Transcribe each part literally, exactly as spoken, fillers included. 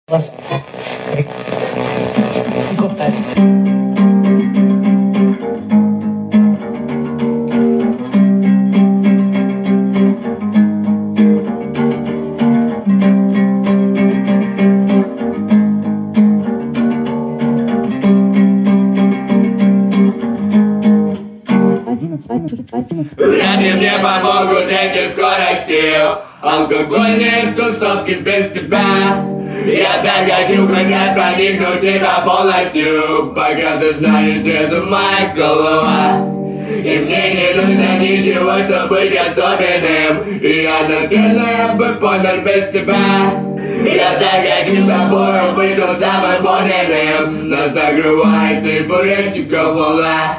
Вряд ли мне помогут эти скорости, алкогольные тусовки без тебя. Я так хочу хоть раз проникнуть в тебя полностью, пока сознание трезвым моя голова. И мне не нужно ничего, чтобы быть особенным. И я, наверное, бы помер без тебя. Я так хочу с тобой быть тем самым подлинным. Нас накрывает эйфоретика волна.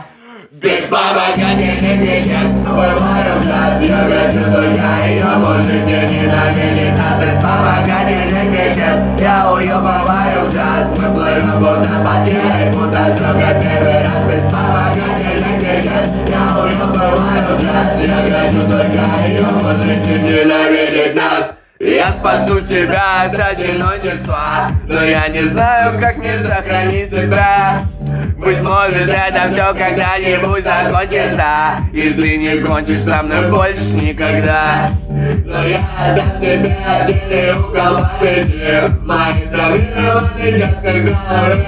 Беспомогательных веществ бывает ужас. Я хочу только ее, может мне ненавидеть нас. Беспомогательных веществ я уебываю ужас. Мы плывем будто потерей, будто все как первый раз. Беспомогательных веществ я уебываю ужас. Я хочу только ее, может мне ненавидеть нас. Я спасу тебя от одиночества, но я не знаю, как мне сохранить себя. Быть может, это все когда-нибудь закончится, и ты не кончишь со мной больше никогда. Но я отдам тебе отдельный угол памяти, мои травмированные детской голове.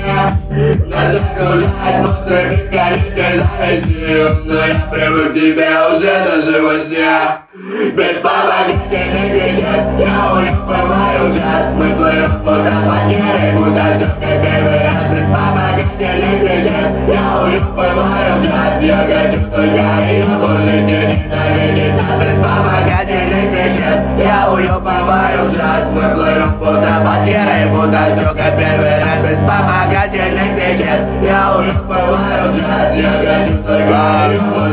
Нас окружает монстры бесконечной зависти, но я привык к тебе уже даже во сне. Беспомогательных веществ я уебываю ужас. Мы плывем будто потерей, будто все как первый раз. Беспомогательных веществ я уебываю ужас. Я хочу только ее, можете ненавидеть нас. Беспомогательных веществ я уебываю ужас. Мы плывем будто потерей, будто все как первый раз. Беспомогательных веществ я уебываю ужас. Я хочу только ее.